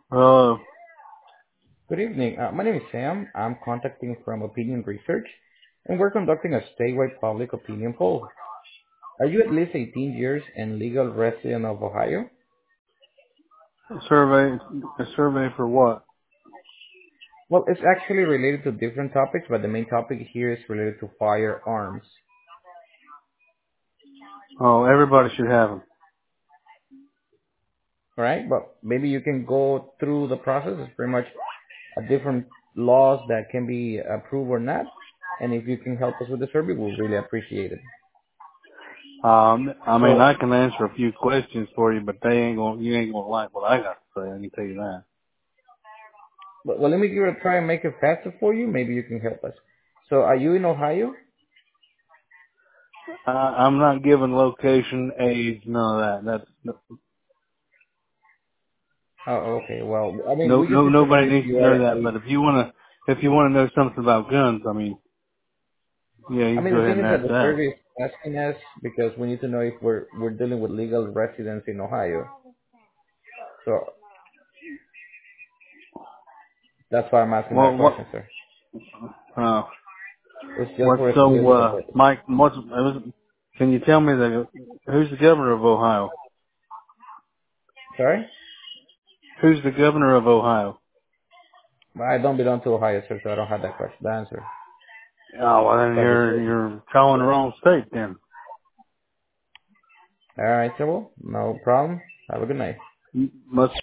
Uh, Good evening. My name is Sam. I'm contacting from Opinion Research, and we're conducting a statewide public opinion poll. Are you at least 18 years and legal resident of Ohio? survey, a survey for what? Well, it's actually related to different topics, but the main topic here is related to firearms. Oh, everybody should have them. All right? But maybe you can go through the process. It's pretty much a different laws that can be approved or not. And if you can help us with the survey, we'll really appreciate it. I mean, So, I can answer a few questions for you, but you ain't gonna like what I got to say. I can tell you that. well, let me give it a try and make it faster for you. Maybe you can help us. So, are you in Ohio? I'm not giving location, age, none of that. That's Oh, okay. Well, I mean, we just need to know nobody if needs you to are know at that. least. But if you wanna know something about guns, I mean, yeah, you I can mean, go the ahead thing and is that ask the that. survey is asking us because we need to know if we're dealing with legal residents in Ohio. So that's why I'm asking Well, that question, sir. uh, It's just for statistical purposes. Mike, can you tell me who's the governor of Ohio? Sorry, Who's the governor of Ohio? I don't belong to Ohio, sir, so I don't have that question. The answer. Oh, well then But you're calling the wrong state then. all right, sir. Well, no problem. Have a good night. Must